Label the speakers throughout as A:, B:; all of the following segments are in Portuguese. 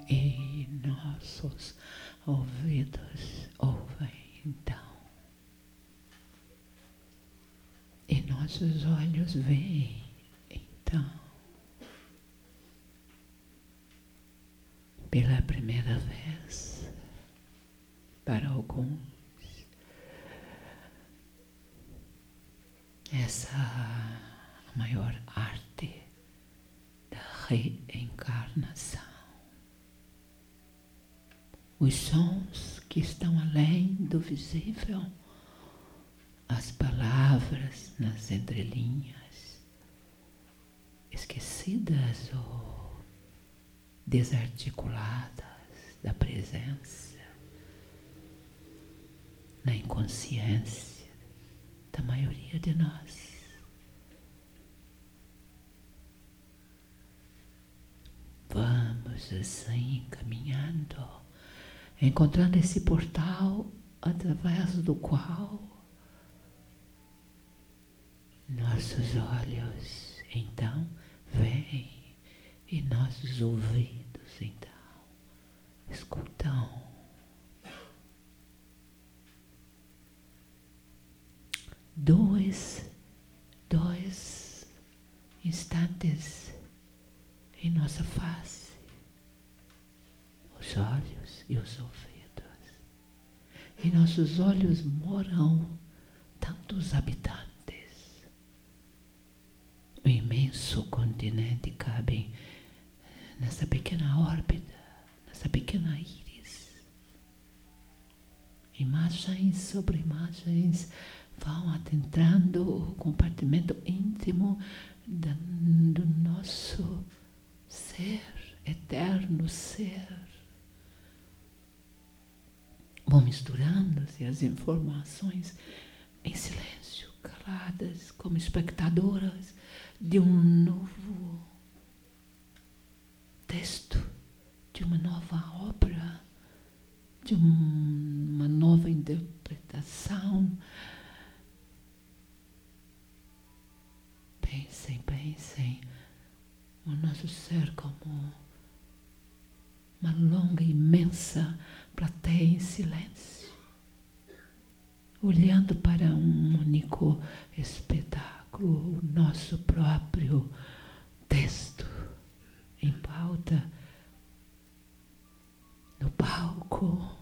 A: e nossos ouvidos ouvem então. E nossos olhos veem então. Pela primeira vez, para alguns, essa a maior arte da reencarnação. Os sons que estão além do visível, as palavras nas entrelinhas, esquecidas ou desarticuladas da presença, na inconsciência da maioria de nós. Vamos assim caminhando, encontrando esse portal através do qual nossos olhos então veem e nossos ouvidos então escutam. Dois instantes em nossa face, os olhos e os ouvidos. Em nossos olhos moram tantos habitantes. O imenso continente cabe nessa pequena órbita, nessa pequena íris. Imagens sobre imagens vão adentrando o compartimento íntimo do nosso ser, eterno ser. Vão misturando-se as informações em silêncio, caladas, como espectadoras de um novo texto, de uma nova obra, de uma nova interpretação. Pensem o nosso ser como uma longa, imensa plateia em silêncio, olhando para um único espetáculo, o nosso próprio texto em pauta, no palco.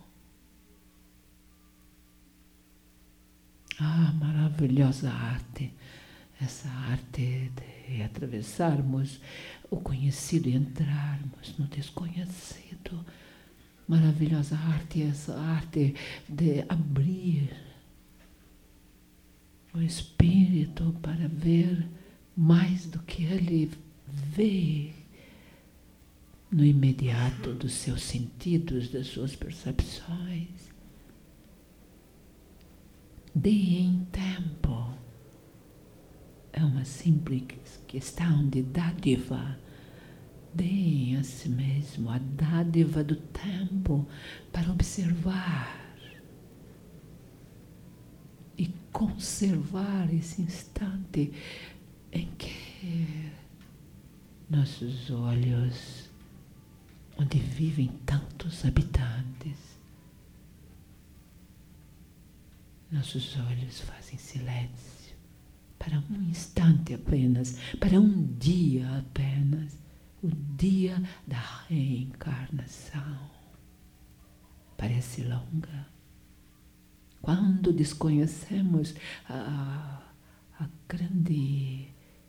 A: Ah, maravilhosa arte! Essa arte de atravessarmos o conhecido e entrarmos no desconhecido. Maravilhosa arte, essa arte de abrir o espírito para ver mais do que ele vê no imediato dos seus sentidos, das suas percepções. De em tempo. É uma simples questão de dádiva. Deem a si mesmo a dádiva do tempo para observar e conservar esse instante em que nossos olhos, onde vivem tantos habitantes, nossos olhos fazem silêncio. Para um instante apenas, para um dia apenas, o dia da reencarnação. Parece longa. Quando desconhecemos a grande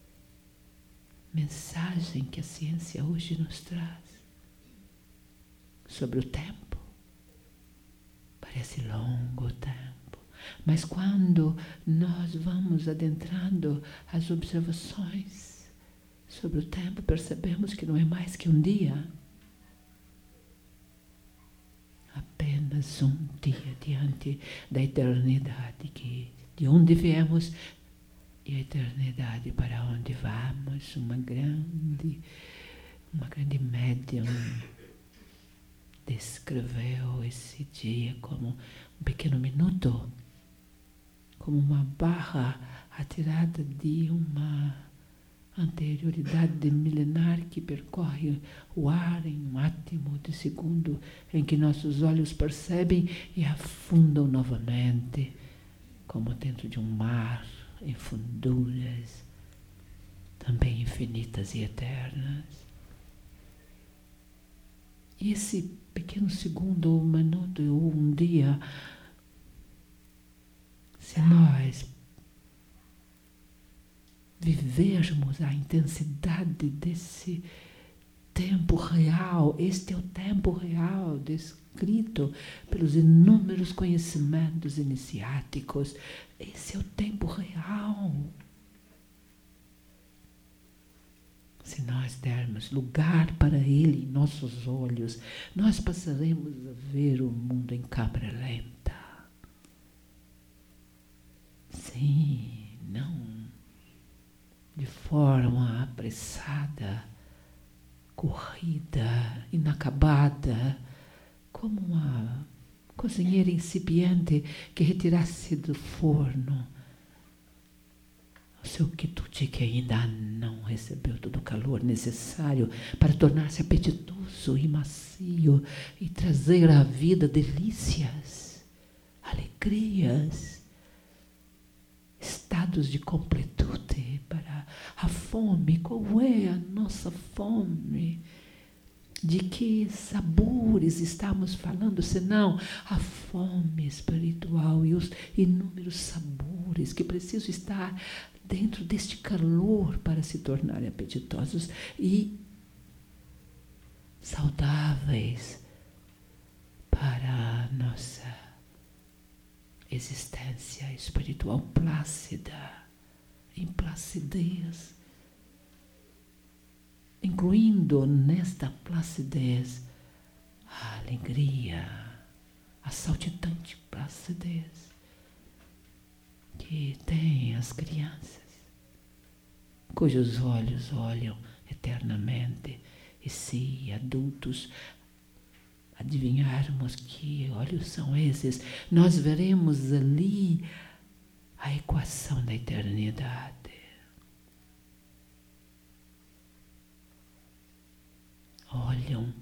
A: mensagem que a ciência hoje nos traz sobre o tempo, parece longo o tempo. Mas quando nós vamos adentrando as observações sobre o tempo, percebemos que não é mais que um dia. Apenas um dia diante da eternidade, de onde viemos e a eternidade para onde vamos. Uma grande médium descreveu esse dia como um pequeno minuto, como uma barra atirada de uma anterioridade milenar que percorre o ar em um átimo de segundo em que nossos olhos percebem e afundam novamente, como dentro de um mar em funduras, também infinitas e eternas. E esse pequeno segundo, ou um minuto, ou um dia, se nós vivermos a intensidade desse tempo real, este é o tempo real descrito pelos inúmeros conhecimentos iniciáticos, esse é o tempo real. Se nós dermos lugar para ele em nossos olhos, nós passaremos a ver o mundo em câmera lenta. Sim, não de forma apressada, corrida, inacabada, como uma cozinheira incipiente que retirasse do forno o seu quitute que ainda não recebeu todo o calor necessário para tornar-se apetitoso e macio e trazer à vida delícias, alegrias, estados de completude para a fome. Qual é a nossa fome? De que sabores estamos falando, senão a fome espiritual e os inúmeros sabores que precisam estar dentro deste calor para se tornarem apetitosos e saudáveis para a nossa existência espiritual plácida, em placidez, incluindo nesta placidez a alegria, a saltitante placidez que tem as crianças, cujos olhos olham eternamente, e se adultos adivinharmos que olhos são esses, nós veremos ali a equação da eternidade. Olham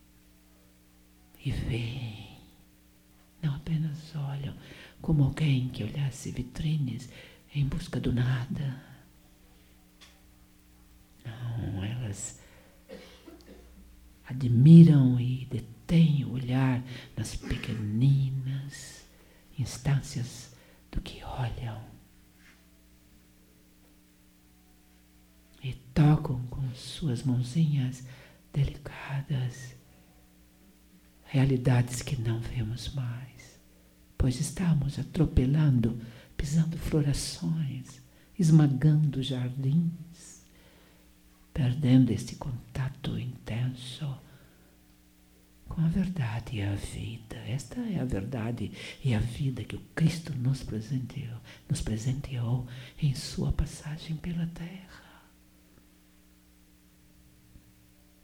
A: e veem, não apenas olham, como alguém que olhasse vitrines em busca do nada. Não, elas admiram e detêm o olhar nas pequeninas instâncias do que olham. E tocam com suas mãozinhas delicadas realidades que não vemos mais, pois estamos atropelando, pisando florações, esmagando jardins, perdendo esse contato intenso com a verdade e a vida. Esta é a verdade e a vida que o Cristo nos presenteou em sua passagem pela terra.